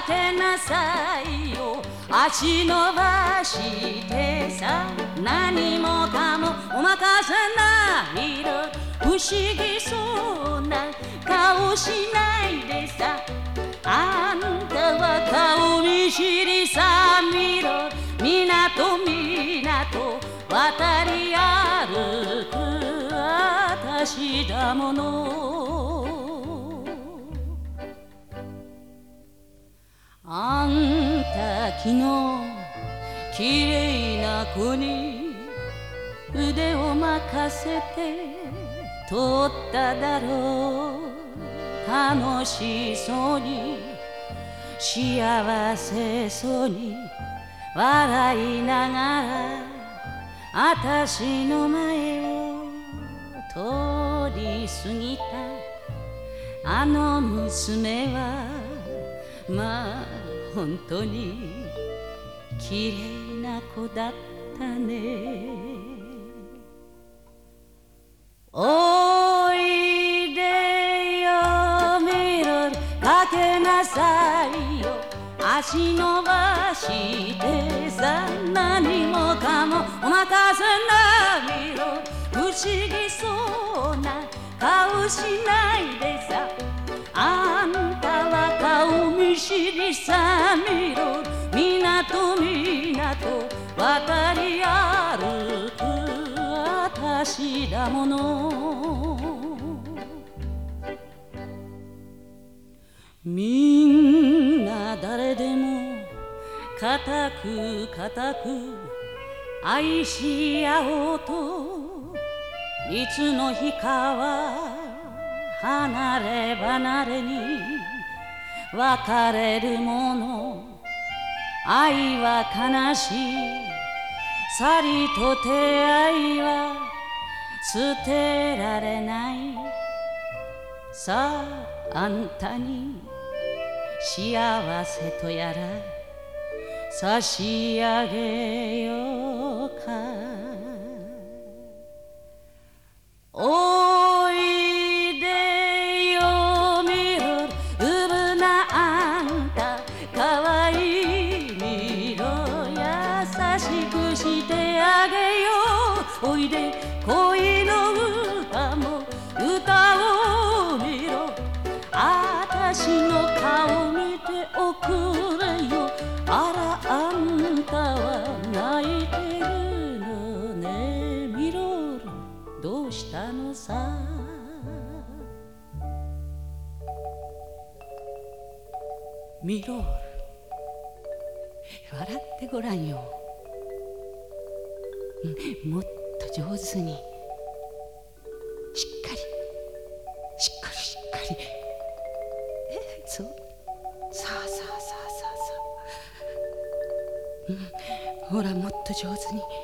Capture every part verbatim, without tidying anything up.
かけなさいよ足伸ばしてさ何もかもお任せないろ不思議そうな顔しないでさあんたは顔見知りさ見ろ港港渡り歩く私だものあんた昨日きれいな子に腕を任せて通っただろう楽しそうに幸せそうに笑いながらあたしの前を通り過ぎたあの娘はまあ本当にきれいな子だったねおいでよみろかけなさいよ足伸ばしてさ何もかもお任せなみろ不思議そうな顔しないでさあんたは顔見知りさみろ港港渡り歩く私だものみんな誰でも固く固く愛し合おうといつの日かは離れ離れに別れるもの愛は悲しい去りと出会いは捨てられないさああんたに幸せとやら差し上げようかおいでよみろうぶなあんたかわいいみろ優しくしてあげようおいで恋の歌も歌おうみろあたしの顔見ておくれよあらあんたは泣いてるのねみろどうしたのさみろ笑ってごらんよもっと上手にしっかりしっかりしっかりえそうさあさあさあさあさあ、うん、ほらもっと上手に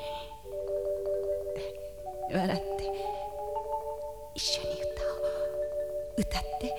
笑って一緒に歌を歌って